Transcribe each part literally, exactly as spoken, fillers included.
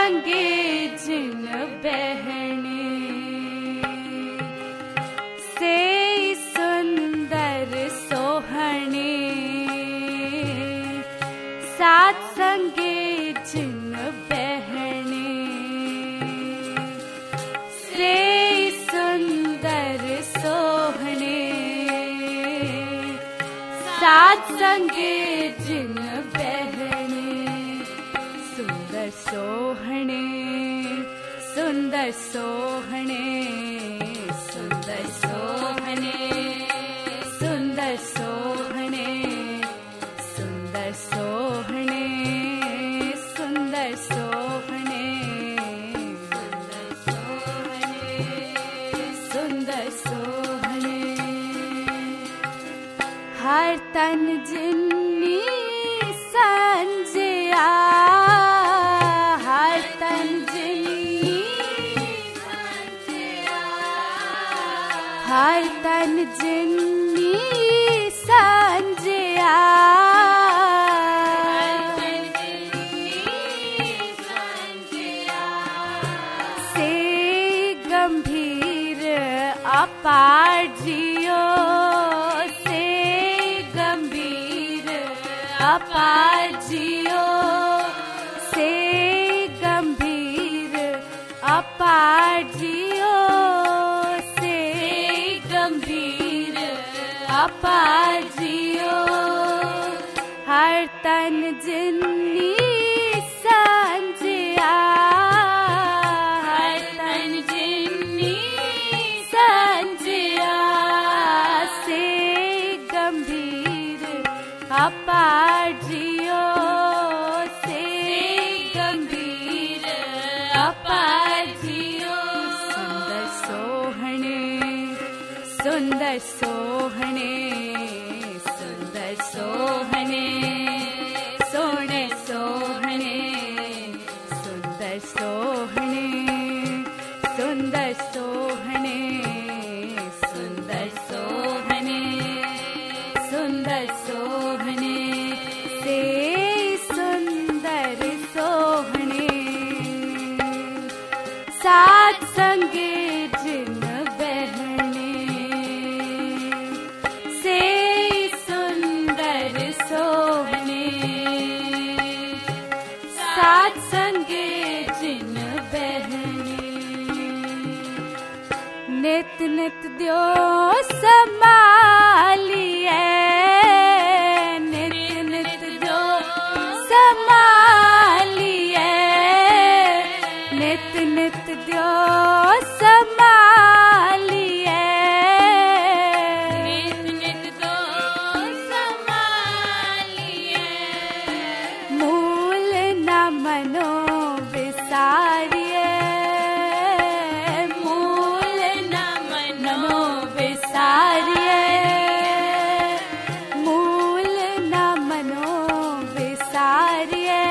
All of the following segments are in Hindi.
संगे जिन बहने से सुंदर सोहणे साथ संगे जिन बहने से सुंदर सोहणे साथ संगे जिन बहने सुंदर सोहणे सुंदर सोहणे सुंदर सोहणे सुंदर सोहणे सुंदर सोहणे सुंदर सोहणे सुंदर सोहणे हर तन जिन्नी संजया हर तन जिन्नी हर तन जिन्नी संजया से गंभीर अपार जियो से गंभीर अपार जियो से गंभीर अपार जियो से गंभीर अपार जियो हर तन जिन्नी संजया हर तन जिन्नी संजया से गंभीर अपार जियो से गंभीर अपार जियो सुंदर सोहणे सुंदर सोहणे सुंदर सोहणे सोहणे सोहणे सुंदर सोहणे सुंदर सोहणे सुंदर सोहणे सुंदर सोहणे से सुंदर सोहणे साथ संगे जिन बहने से सुंदर सोहणे साथ संगे जिन बहने नित नित द्यो संभालिए नित नित द्यो संभालिए नित नित द्यो संभालिए नित नित द्यो संभालिए मूल न मनो विसारिए मूल न मनो विसारिए मूल न मनो विसारिए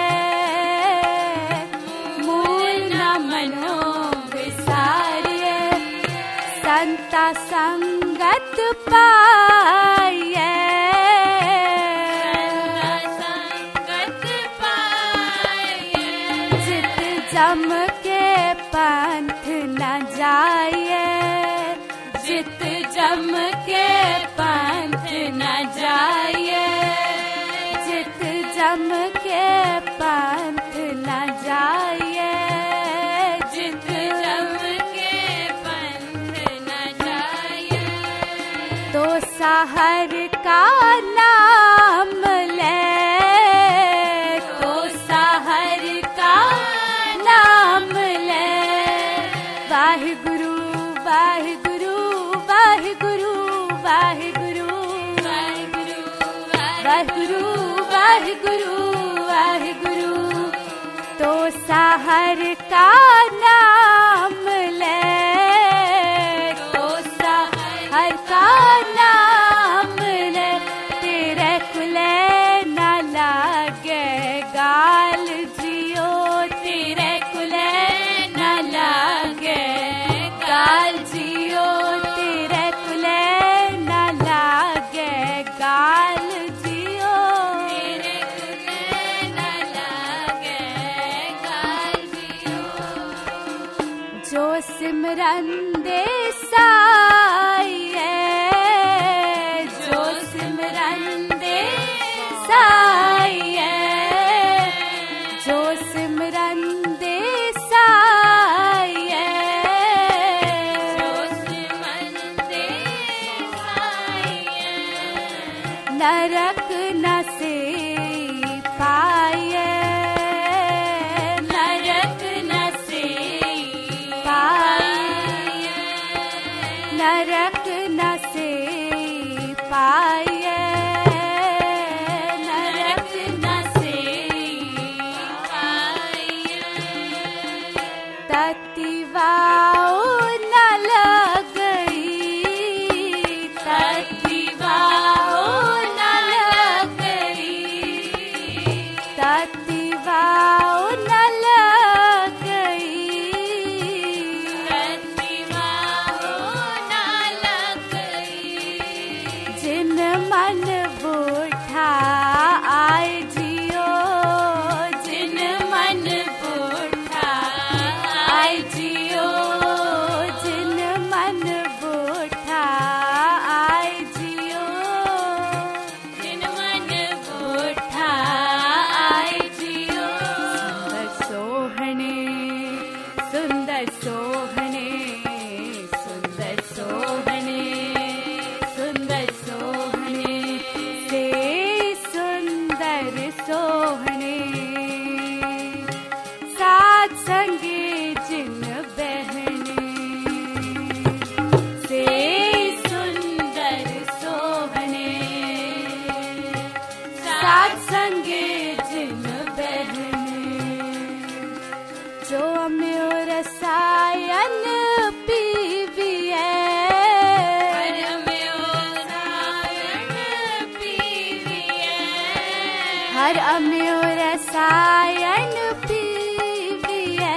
मूल न मनो विसारिए संता संगत पाइए संगत पाइए जित जम के पंथ न जाइए जित जम के पंथ न जाइए जित जम के पंथ न जाइए जित जम के पंथ न जाइए तो सहर का नाम ले तो सहर का नाम ले वाहिगुरु वाहिगुरु वाहिगुरु वाहिगुरु वाहिगुरु वाहिगुरु वाहिगुरु वाहिगुरु तो सहर का नाम ले तो सहर का नाम ले तेरे कुले न लागे गाल जियो तेरे कुले न लागे गाल जियो तेरे कुले न लागे गाल जियो तेरे कुले न लागे गाल जियो सिमरन दे साईए, जो सिमरन दे साईए, जो सिमरन दे साईए, जो सिमरन दे साईए, नरक न से पाए, नरक न से पाए, नरक न से पाए, नरक न से पाए, ततिवाओ न लगई, ततिवाओ न लगई, ततिवाओ न लगई, ततिवाओ न लगई, जिन मन बूढ़ा आए जियो, जिन मन बूढ़ा आए जियो, जिन मन बूढ़ा आए जियो, जिन मन बूढ़ा आए जियो, सुंदर सोहणे, सुंदर सोहणे, सुंदर सोहणे, सुंदर सोहणे, से सुंदर सोहणे, साथ संगे जिन बहने, से सुंदर सोहणे, साथ संगे जिन बहने, जो अम्यो रसायन पीविए, हर अम्यो रसायन पीविए, हर अम्यो रसायन पीविए,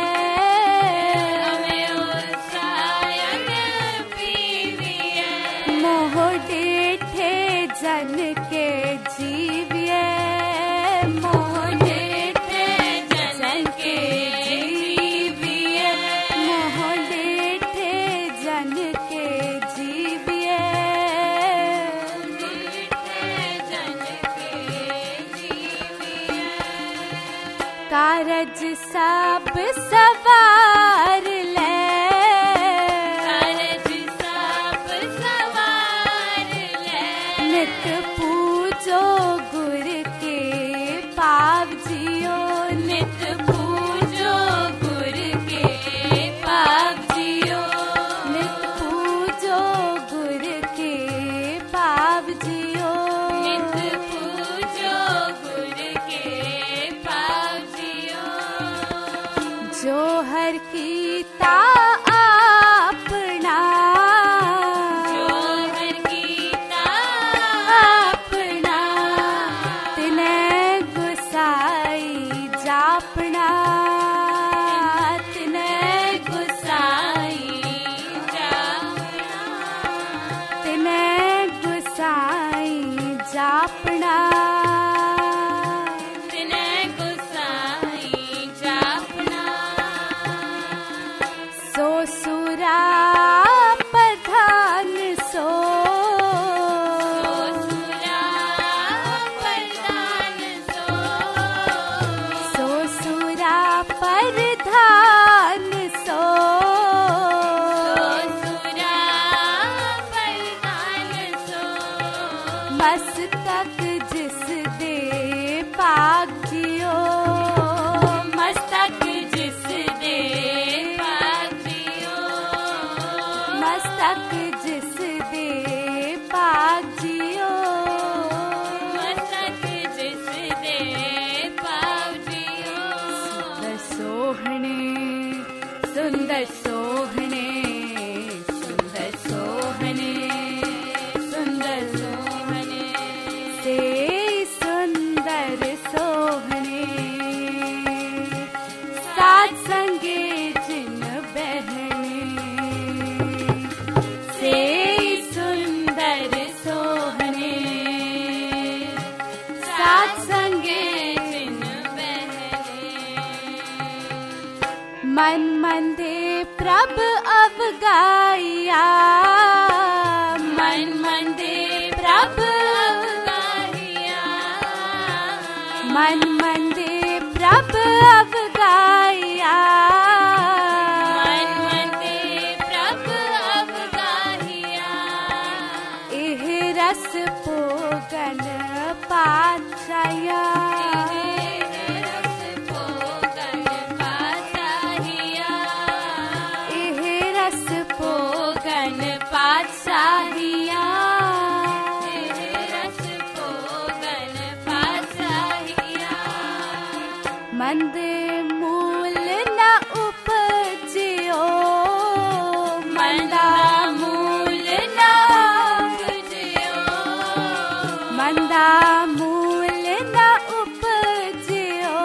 अम्यो रसायन पीविए, मोह डेठे जन के जीविए, मोह डेठे जन के जीविए, मोह डेठे जन के जीविए, डेठे जन के जीविए, कारज सब सवार ले, कारज सब सवार ले, नित पूजो गुर के पाव जियो, नित पूजो गुर के पाव जियो, नित पूजो गुर के पाव जियो, नित पूजो गुर के पाव जियो, जो हर कीता अपना, जो हर कीता अपना, तिने गुसाई जापना, तिने गुसाई जापना, तिने गुसाई जापना, तिने गुसाई जापना, सो सुरा प्रधान सो, सो सुरा प्रधान सो, सो सुरा प्रधान सो, सो सुरा प्रधान सो, मस्तक जिस दे पाग जियो, मस्तक जिस दे पाग जियो, मस्तक जिस दे पाग जियो, मस्तक जिस दे पाग जियो, सुंदर सोहणे, सुंदर सोहणे, सुंदर सोहणे, सुंदर सोहणे, से सुंदर सोहणे, साथ संगे जिन बहने, से सुंदर सोहणे, साथ संगे जिन बहने, मन मंदिर प्रभ अवगाहिया, मन मन दे प्रभ अवगाहिया, मन मन दे प्रभ अवगाहिया, मन मन दे प्रभ अवगाहिया। एह रस पोगन पातशाहिया, पातशाहिया, रस पोगन पातशाहिया। मंद मूल न उपजियो, मंदा मूल न उपजियो, मंदा मूल न उपजियो,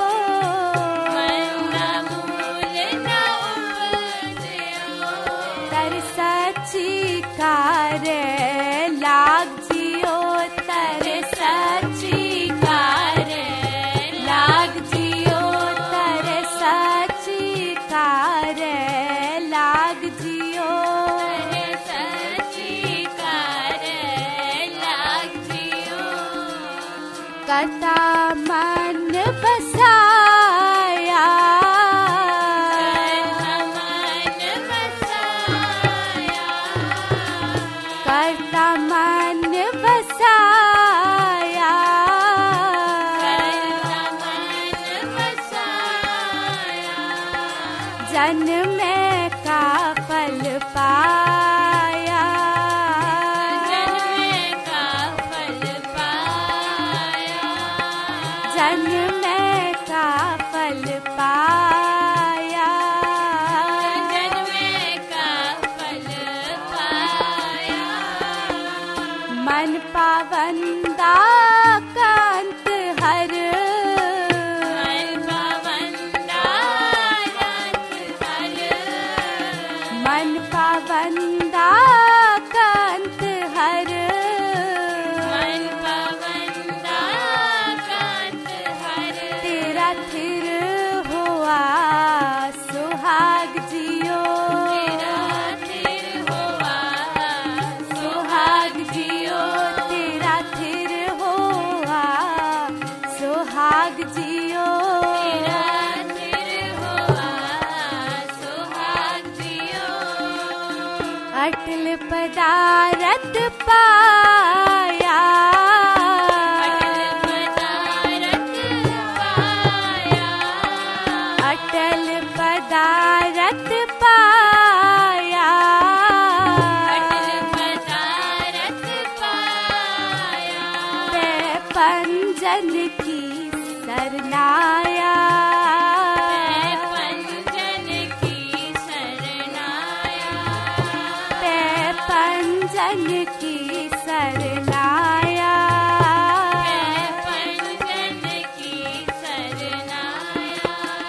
मंदा मूल न उपजियो। तरसची कारे लाग जियो, तरसची कारे लाग जियो, तरसची कारे लाग जियो, तरसची कारे लाग जियो। करता मन बसाया, करता मन बसाया, करता मन बसाया। जन्म का फल पाया, जन्म का फल पाया, जन्म का फल पाया, जन्म का फल पाया। मन पावंदा कांत हर, मन पावंदा कांत हर, मन पावंदा कांत हर, मन पावंदा कांत हर। तेरा थिर हुआ सुहाग जियो, तेरा थिर हुआ सुहाग जियो, तेरा थिर हुआ सुहाग जियो, तेरा थिर हुआ सुहाग जियो। अटल पदारथ पाया, अटल पदारथ पाया, अटल पदारथ पाया, अटल पदारथ पाया। पे पंजन की सरनाया, पे पंजन की सरनाया, पे पंजन की सरनाया, पे पंजन की सरनाया।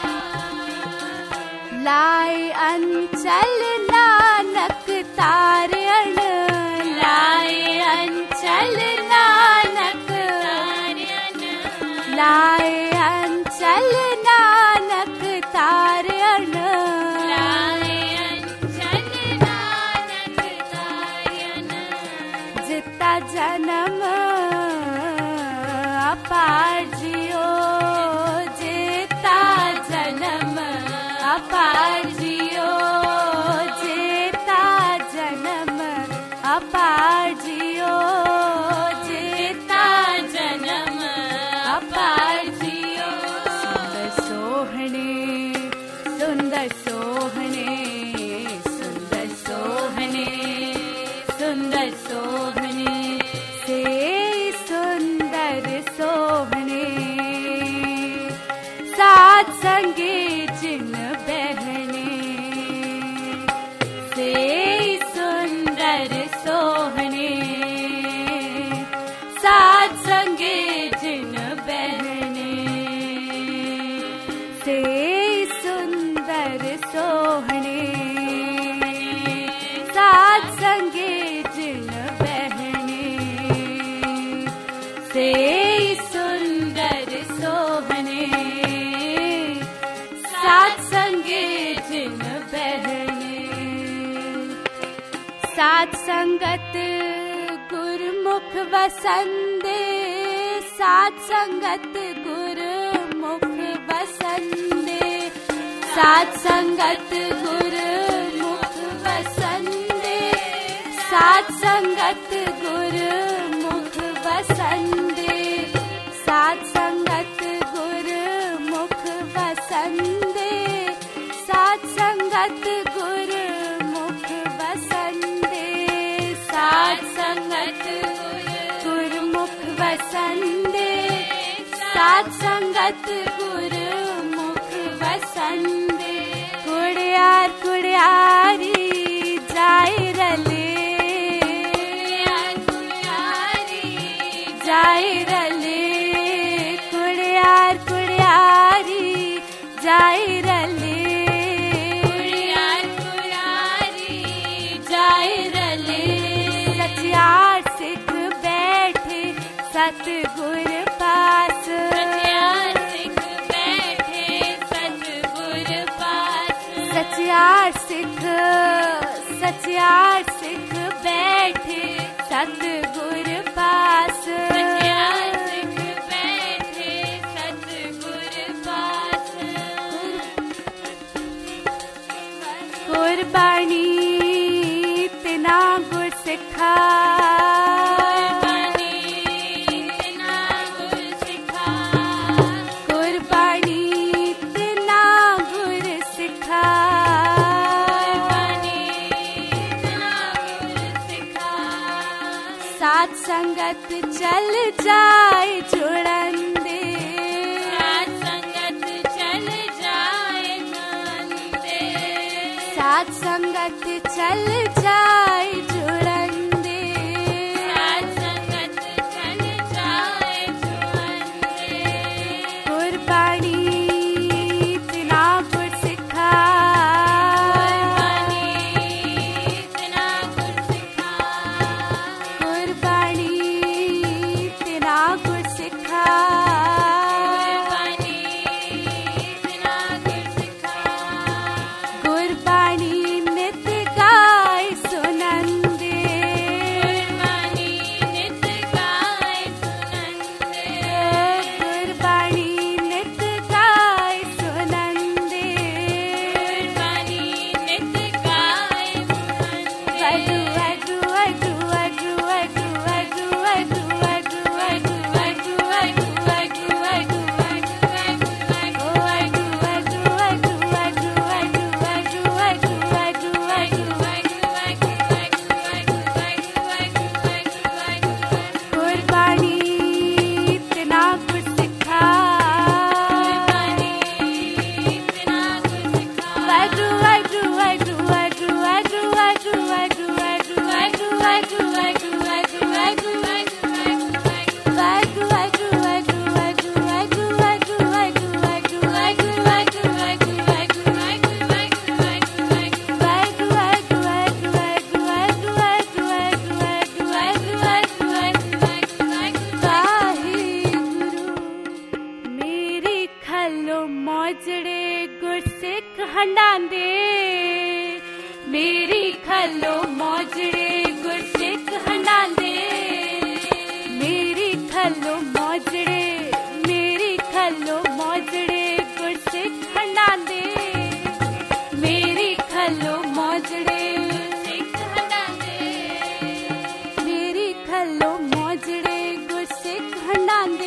लाए अंचल नानक तारण, लाए अंचल नानक तारण, लाए अंचल नानक तारण, लाए अंचल नानक तारण। जिता जन्म अपार जियो, जिता जन्म अपार जियो, जिता जन्म अपार जियो, जिता जन्म अपार जियो। सुंदर सोहणे, सुंदर सोहणे, सुंदर सोहणे, सुंदर सोहणे से सुंदर सोहणे। साध संगत गुरमुख वसंदे, साध संगत गुरमुख वसंदे, साध संगत गुरमुख वसंदे, साध संगत गुरमुख वसंदे, साध संगत गुरमुख वसंदे, साध संगत गुरमुख वसंदे, साध संगत गुरमुख वसंदे, साध संगत गुरमुख वसंदे। कुड़ियार कुड़ियारी जाए रले, जाए रले, कुड़ियार कुड़ियारी जाए रले, कुड़ियार कुड़ियारी जाए रले। सचियार सिख बैठे सतगुर पास, सचियार सिख बैठे सतगुर पास, सचियार सिख, सचियार सिख बैठे सतगुर पास, सचियार सिख बैठे सतगुर पास। कुर्बानी तिना गुर सिखा, साध संगत चल जाए जुड़ंदे, साध संगत चल जाए जुड़ंदे, साध संगत चल जाए जुड़ंदे, साध संगत चल जाए जुड़ंदे। कुर्बानी तिना गुर सिखा, मोजड़े गुरसिख हंडांदे, मेरी खलो मोजड़े गुरसिख हंडांदे, मेरी खलो मोजड़े, मेरी खलो मोजड़े गुरसिख हंडांदे, मेरी खलो मोजड़े गुरसिख हंडांदे, मेरी खलो मोजड़े गुरसिख हंडांदे।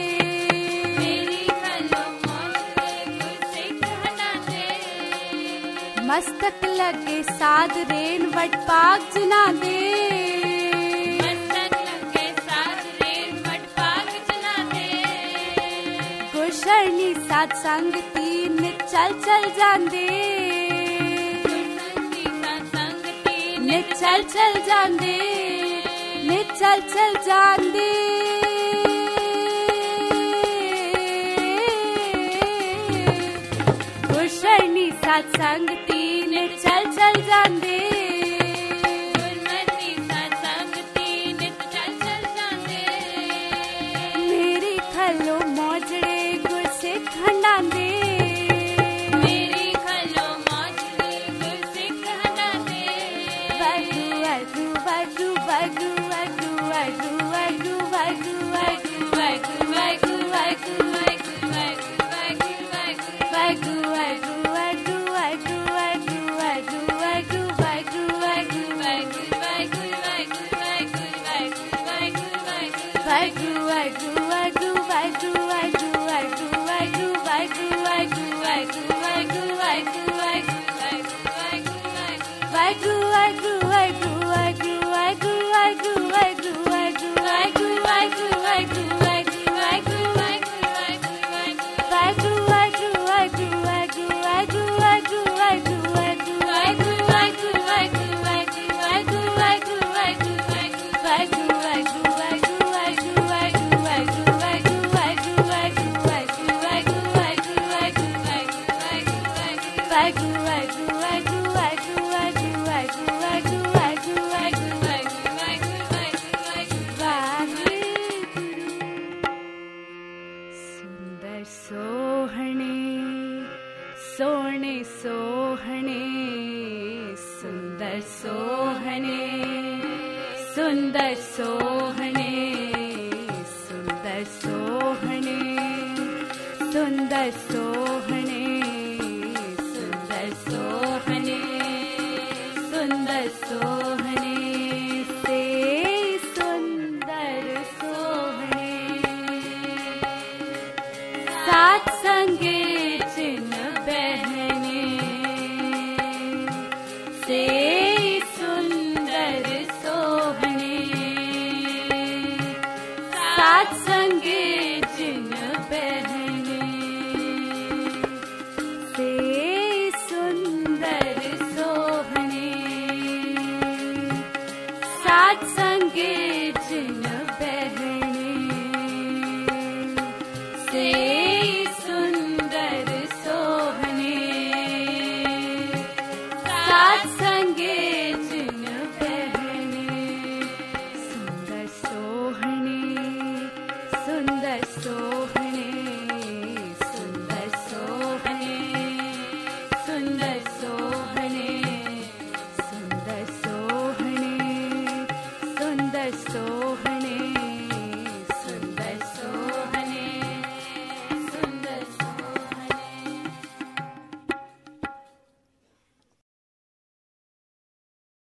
मस्तक लगे साध रेन वट पाक जना दे, मस्तक लगे साध रेन वट पाक जना दे। गुरशरणी साध संग तीन चल चल जांदे, ने चल चल जांदे, ने चल चल जांदे। गुरशरणी साध संग तीन चल चल जांदे, गुरमती साध संग तीन चल चल जांदे। मेरी खलो मोजड़े गुरसिख हंडांदे, मेरी खलो मोजड़े गुरसिख हंडांदे। वाहगुरू वाहगुरू सोहणे सुंदर सोहणे सुंदर सोहणे सुंदर सोहणे सुंदर सोहणे सुंदर सोहणे सुंदर सोहणे से सुंदर सोहणे साथ संगे